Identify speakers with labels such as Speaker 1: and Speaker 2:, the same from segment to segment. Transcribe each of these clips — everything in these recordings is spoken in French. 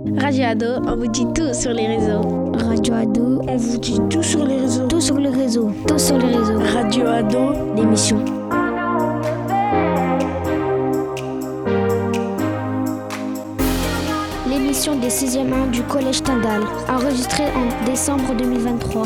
Speaker 1: Radio Ado, on vous dit tout sur les réseaux.
Speaker 2: Radio Ado,
Speaker 3: on vous dit tout sur les réseaux.
Speaker 2: Tout sur les réseaux. Tout sur les réseaux.
Speaker 3: Radio Ado,
Speaker 2: l'émission. L'émission des 6e 1 du Collège Stendhal, enregistrée en décembre 2023.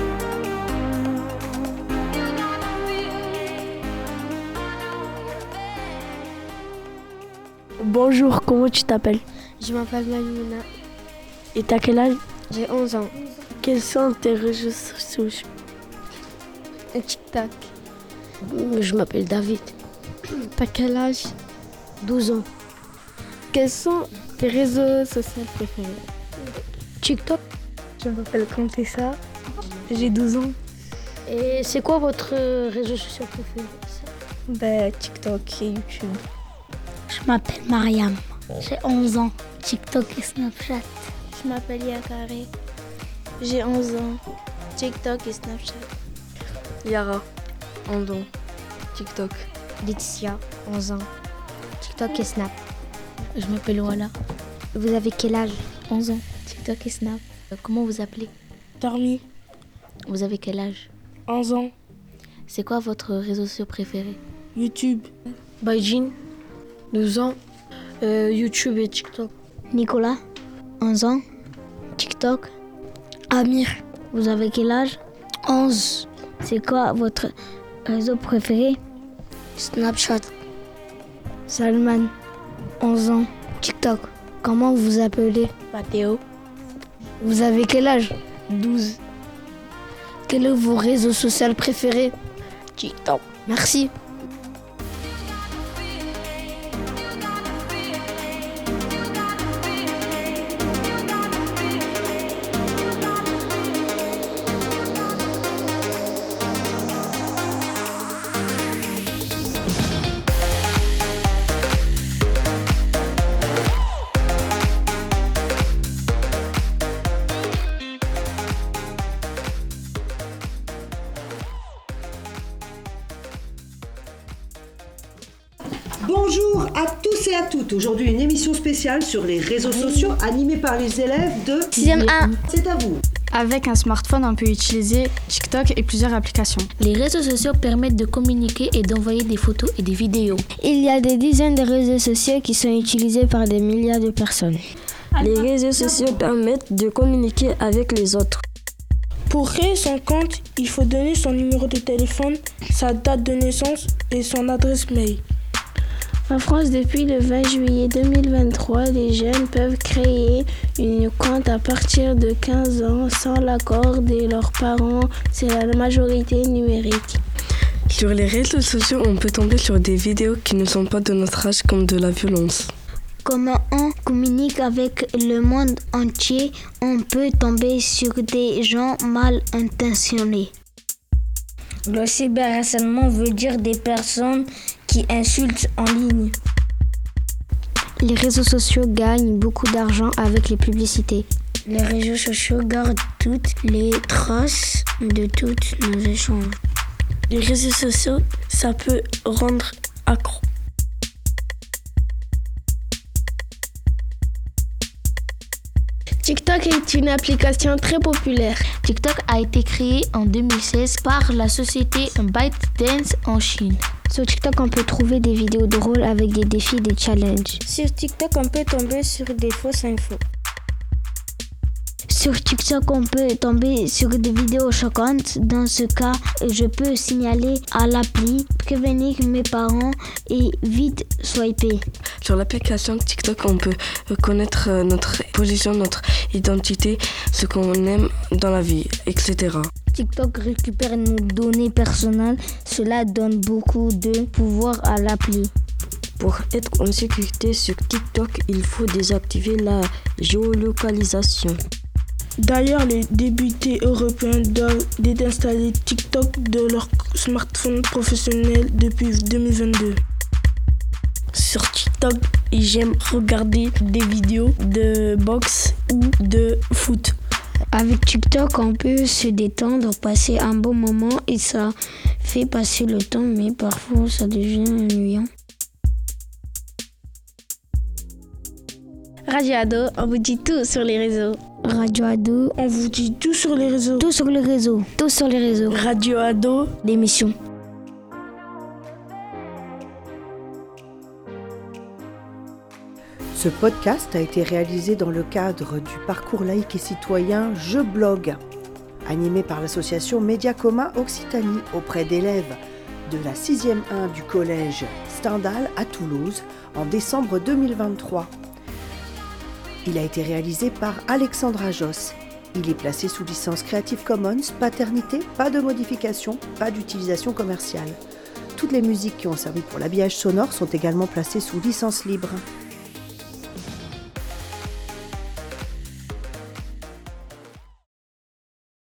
Speaker 3: Bonjour, comment tu t'appelles?
Speaker 4: Je m'appelle Maïmouna.
Speaker 3: Et t'as quel âge?
Speaker 4: J'ai 11 ans.
Speaker 3: Quels sont tes réseaux sociaux?
Speaker 4: TikTok.
Speaker 2: Je m'appelle David.
Speaker 4: T'as quel âge?
Speaker 2: 12 ans.
Speaker 4: Quels sont tes réseaux sociaux préférés?
Speaker 2: TikTok.
Speaker 3: Je m'appelle Contessa. J'ai 12 ans.
Speaker 2: Et c'est quoi votre réseau social préféré?
Speaker 3: TikTok et YouTube.
Speaker 5: Je m'appelle Mariam. J'ai 11 ans. TikTok et Snapchat.
Speaker 6: Je m'appelle Yakare. J'ai 11 ans. TikTok et Snapchat.
Speaker 7: Yara, 11 ans. TikTok.
Speaker 2: Laetitia, 11 ans. TikTok et Snap.
Speaker 5: Je m'appelle Wala.
Speaker 2: Vous avez quel âge?
Speaker 5: 11 ans. TikTok et Snap. Comment vous appelez?
Speaker 3: Tarmi.
Speaker 5: Vous avez quel âge?
Speaker 3: 11 ans.
Speaker 5: C'est quoi votre réseau social préféré?
Speaker 3: YouTube.
Speaker 2: Baijin, 12 ans. YouTube et TikTok.
Speaker 5: Nicolas, 11 ans. TikTok.
Speaker 2: Amir,
Speaker 5: vous avez quel âge?
Speaker 2: 11.
Speaker 5: C'est quoi votre réseau préféré?
Speaker 2: Snapchat. Salman, 11 ans. TikTok. Comment vous appelez?
Speaker 3: Mathéo.
Speaker 2: Vous avez quel âge?
Speaker 3: 12.
Speaker 2: Quel est vos réseaux sociaux préférés?
Speaker 3: TikTok.
Speaker 2: Merci.
Speaker 8: Bonjour à tous et à toutes. Aujourd'hui, une émission spéciale sur les réseaux sociaux animée par les élèves de
Speaker 1: 6e 1.
Speaker 8: C'est à vous.
Speaker 9: Avec un smartphone, on peut utiliser TikTok et plusieurs applications.
Speaker 5: Les réseaux sociaux permettent de communiquer et d'envoyer des photos et des vidéos.
Speaker 2: Il y a des dizaines de réseaux sociaux qui sont utilisés par des milliards de personnes.
Speaker 10: Les réseaux sociaux permettent de communiquer avec les autres.
Speaker 3: Pour créer son compte, il faut donner son numéro de téléphone, sa date de naissance et son adresse mail.
Speaker 1: En France, depuis le 20 juillet 2023, les jeunes peuvent créer une compte à partir de 15 ans sans l'accord de leurs parents. C'est la majorité numérique.
Speaker 7: Sur les réseaux sociaux, on peut tomber sur des vidéos qui ne sont pas de notre âge, comme de la violence.
Speaker 2: Comment on communique avec le monde entier, on peut tomber sur des gens mal intentionnés. Le cyberharcèlement veut dire des personnes qui insultent en ligne. Les réseaux sociaux gagnent beaucoup d'argent avec les publicités. Les réseaux sociaux gardent toutes les traces de tous nos échanges.
Speaker 3: Les réseaux sociaux, ça peut rendre accro.
Speaker 1: TikTok est une application très populaire.
Speaker 5: TikTok a été créé en 2016 par la société ByteDance en Chine.
Speaker 2: Sur TikTok, on peut trouver des vidéos drôles avec des défis, des challenges.
Speaker 4: Sur TikTok, on peut tomber sur des fausses infos.
Speaker 2: Sur TikTok, on peut tomber sur des vidéos choquantes. Dans ce cas, je peux signaler à l'appli, prévenir mes parents et vite swiper.
Speaker 7: Sur l'application TikTok, on peut connaître notre position, notre identité, ce qu'on aime dans la vie, etc.
Speaker 2: TikTok récupère nos données personnelles. Cela donne beaucoup de pouvoir à l'appli.
Speaker 10: Pour être en sécurité sur TikTok, il faut désactiver la géolocalisation.
Speaker 3: D'ailleurs, les députés européens doivent désinstaller TikTok de leur smartphone professionnel depuis 2022. Sur TikTok, j'aime regarder des vidéos de boxe ou de foot.
Speaker 2: Avec TikTok, on peut se détendre, passer un bon moment et ça fait passer le temps, mais parfois ça devient ennuyant.
Speaker 1: Radio Ado, on vous dit tout sur les réseaux.
Speaker 2: Radio Ado,
Speaker 3: On vous dit tout sur les réseaux.
Speaker 2: tout sur les réseaux. Tout sur les réseaux.
Speaker 3: Radio Ado,
Speaker 2: L'émission.
Speaker 8: Ce podcast a été réalisé dans le cadre du parcours laïque et citoyen Je Blog, animé par l'association Média Commun Occitanie auprès d'élèves de la 6e 1 du collège Stendhal à Toulouse en décembre 2023. Il a été réalisé par Alexandra Josse. Il est placé sous licence Creative Commons, paternité, pas de modification, pas d'utilisation commerciale. Toutes les musiques qui ont servi pour l'habillage sonore sont également placées sous licence libre.